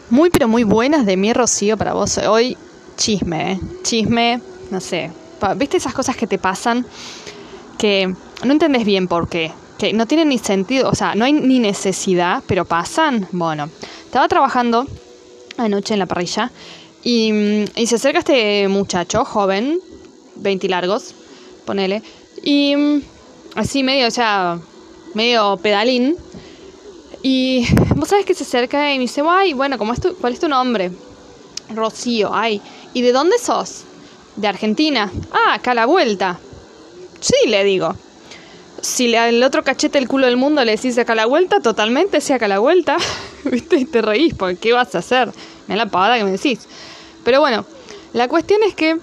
Muy pero muy buenas de mi Rocío para vos. Hoy chisme, no sé. ¿Viste esas cosas que te pasan que no entendés bien por qué? Que no tienen ni sentido, o sea, no hay ni necesidad, pero pasan. Bueno, estaba trabajando anoche en la parrilla y se acerca este muchacho joven, 20 largos, ponele, y así medio, o sea, medio pedalín. Y vos sabés que se acerca y me dice, ay, bueno, ¿cuál es tu nombre? Rocío, ay. ¿Y de dónde sos? De Argentina. Ah, acá a la vuelta. Sí, le digo. Si el otro cachete el culo del mundo le decís acá a la vuelta, totalmente sí acá a la vuelta. ¿Viste? Y te reís, porque ¿qué vas a hacer? Mirá la pavada que me decís. Pero bueno, la cuestión es que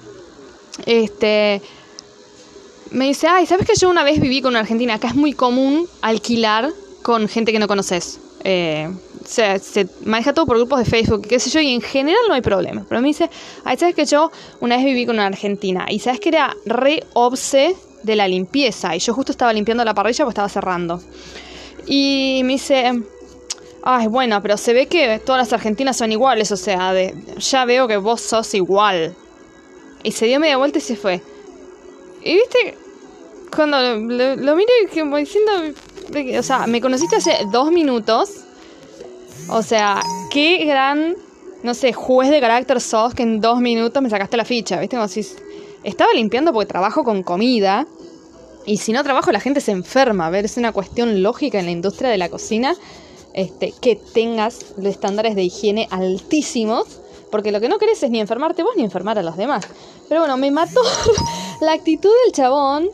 me dice, ay, ¿sabes que yo una vez viví con una argentina? Acá es muy común alquilar con gente que no conoces. Se maneja todo por grupos de Facebook, qué sé yo, y en general no hay problema. Pero me dice, ay, ¿sabes que yo una vez viví con una argentina? Y ¿sabes que era re obse de la limpieza? Y yo justo estaba limpiando la parrilla porque estaba cerrando. Y me dice, ay, bueno, pero se ve que todas las argentinas son iguales, o sea, ya veo que vos sos igual. Y se dio media vuelta y se fue. Y viste, cuando lo miré como diciendo, o sea, me conociste hace 2 minutos. O sea, qué gran, no sé, juez de carácter sos que en 2 minutos me sacaste la ficha, ¿viste? Como si estaba limpiando porque trabajo con comida. Y si no trabajo la gente se enferma. A ver, es una cuestión lógica en la industria de la cocina que tengas los estándares de higiene altísimos. Porque lo que no querés es ni enfermarte vos ni enfermar a los demás. Pero bueno, me mató la actitud del chabón.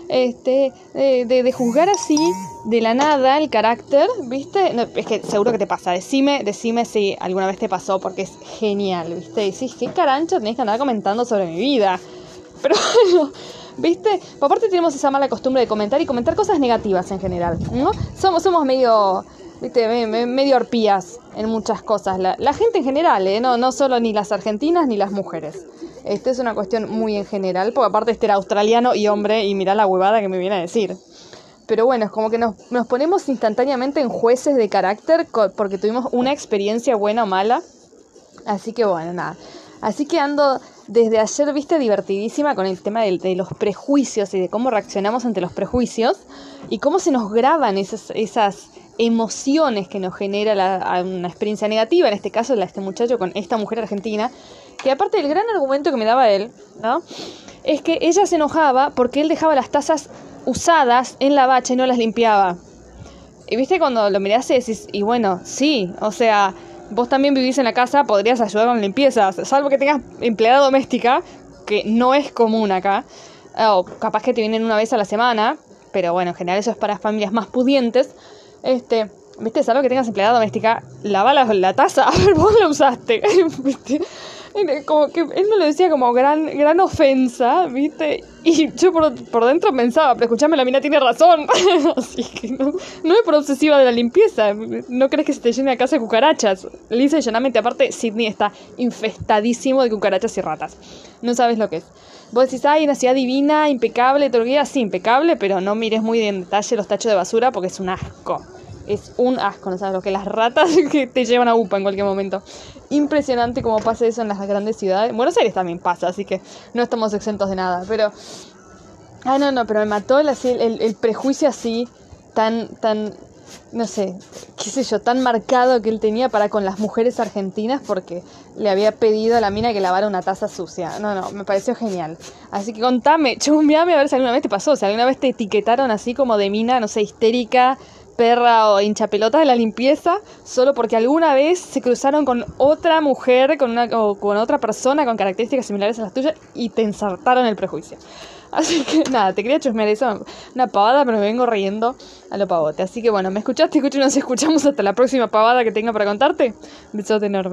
De juzgar así de la nada el carácter, ¿viste? No, es que seguro que te pasa. Decime si alguna vez te pasó, porque es genial, ¿viste? Decís, qué carancho tenés que andar comentando sobre mi vida. Pero bueno, ¿viste? Aparte tenemos esa mala costumbre de comentar y comentar cosas negativas en general, ¿no? Somos medio, ¿viste? Medio arpías en muchas cosas. La gente en general, no solo ni las argentinas ni las mujeres. Es una cuestión muy en general, porque aparte era australiano y hombre, y mirá la huevada que me viene a decir. Pero bueno, es como que nos ponemos instantáneamente en jueces de carácter porque tuvimos una experiencia buena o mala. Así que bueno, nada. Así que ando desde ayer, viste, divertidísima con el tema de los prejuicios y de cómo reaccionamos ante los prejuicios y cómo se nos graban esas emociones que nos genera una experiencia negativa, en este caso la de este muchacho con esta mujer argentina, que aparte del gran argumento que me daba él, ¿no? Es que ella se enojaba porque él dejaba las tazas usadas en la bacha y no las limpiaba. Y viste, cuando lo mirás y decís, y bueno, sí, o sea, vos también vivís en la casa, podrías ayudar con la limpieza, salvo que tengas empleada doméstica, que no es común acá, o capaz que te vienen una vez a la semana, pero bueno, en general eso es para familias más pudientes. ¿Viste? Salvo que tengas empleada doméstica, lava la taza, a ver, vos la usaste, ¿viste? Como que él me lo decía como gran ofensa, ¿viste? Y yo por dentro pensaba, pero escuchame, la mina tiene razón. Así que no es por obsesiva de la limpieza. No crees que se te llene la casa de cucarachas. Lisa y llanamente, aparte, Sydney está infestadísimo de cucarachas y ratas. No sabes lo que es. Vos decís, ay, una ciudad divina, impecable, todo sí, impecable, pero no mires muy en detalle los tachos de basura porque es un asco. Es un asco, no sabes lo que las ratas que te llevan a UPA en cualquier momento. Impresionante cómo pasa eso en las grandes ciudades. En Buenos Aires también pasa, así que no estamos exentos de nada. Pero, pero me mató el prejuicio así, tan, no sé, qué sé yo, tan marcado que él tenía para con las mujeres argentinas porque le había pedido a la mina que lavara una taza sucia. No, me pareció genial. Así que contame, chumbeame a ver si alguna vez te pasó. Si alguna vez te etiquetaron así como de mina, no sé, histérica, perra o hinchapelotas de la limpieza, solo porque alguna vez se cruzaron con otra mujer, o con otra persona con características similares a las tuyas y te ensartaron el prejuicio. Así que nada, te quería chusmear eso, una pavada, pero me vengo riendo a lo pavote. Así que bueno, me escuchaste, y nos escuchamos hasta la próxima pavada que tenga para contarte. Besote enorme.